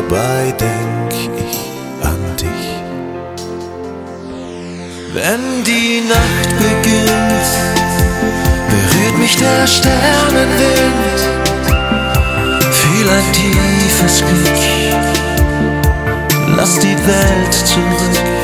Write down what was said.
dabei denk ich an dich. Wenn die Nacht beginnt, berührt mich der Sternenwind, fühl ein tiefes Glück, lass die Welt zurück.